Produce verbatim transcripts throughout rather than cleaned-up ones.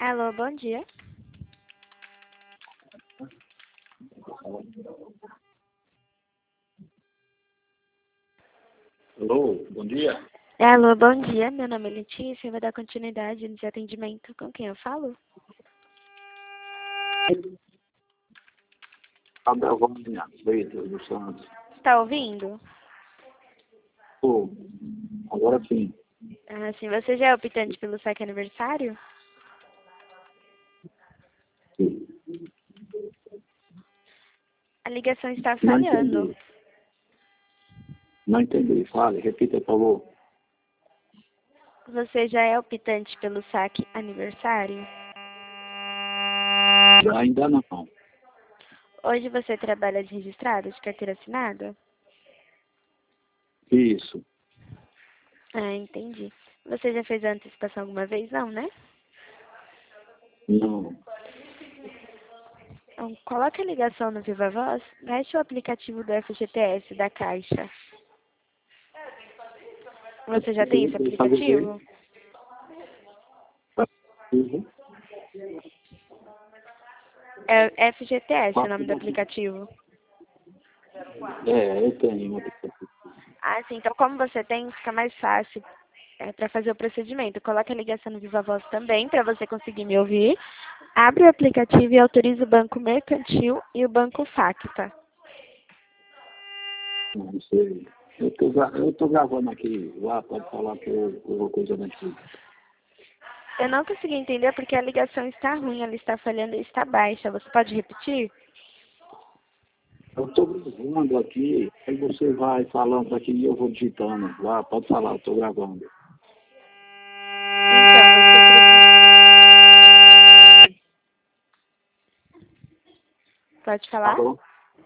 Alô, bom dia. Alô, bom dia. Alô, bom dia. Meu nome é Letícia. Eu vou dar continuidade nesse atendimento. Com quem eu falo? Abel Gomes Freitas dos Santos. Está ouvindo? Pô, agora sim. Ah, sim. Você já é optante pelo saque aniversário? Sim. A ligação está Não falhando. entendi. Não entendi. Fale, repita, por favor. Você já é optante pelo saque aniversário? Ainda não. Hoje você trabalha de registrado, de carteira assinada? Isso. Ah, entendi. Você já fez a antecipação alguma vez? Não, né? Não. Então, coloque a ligação no Viva Voz, baixe o aplicativo do F G T S da Caixa. Você já tem esse Tem que fazer o aplicativo? quê? Uhum. É F G T S o nome do aplicativo. É, eu tenho. Ah, sim. Então, como você tem, fica mais fácil é, para fazer o procedimento. Coloque a ligação no Viva Voz também, para você conseguir me ouvir. Abre o aplicativo e autorize o Banco Mercantil e o Banco Facta. Não sei. Eu tô, gra- eu tô gravando aqui. Lá, pode falar que eu, eu vou coisa daqui. Eu não consegui entender porque a ligação está ruim, ela está falhando e está baixa. Você pode repetir? Eu tô gravando aqui, aí você vai falando aqui e eu vou digitando. Lá, pode falar, eu tô gravando. Então, você precisa... Pode falar? Alô?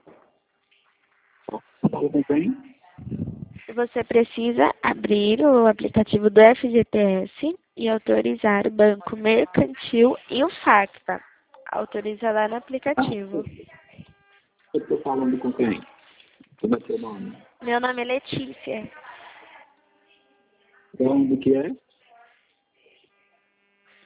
Falou com quem? Você precisa abrir o aplicativo do F G T S e autorizar o Banco Mercantil e o Facta. Autoriza lá no aplicativo. Eu tô falando com quem? Como é seu nome? Meu nome é Letícia. De onde que é?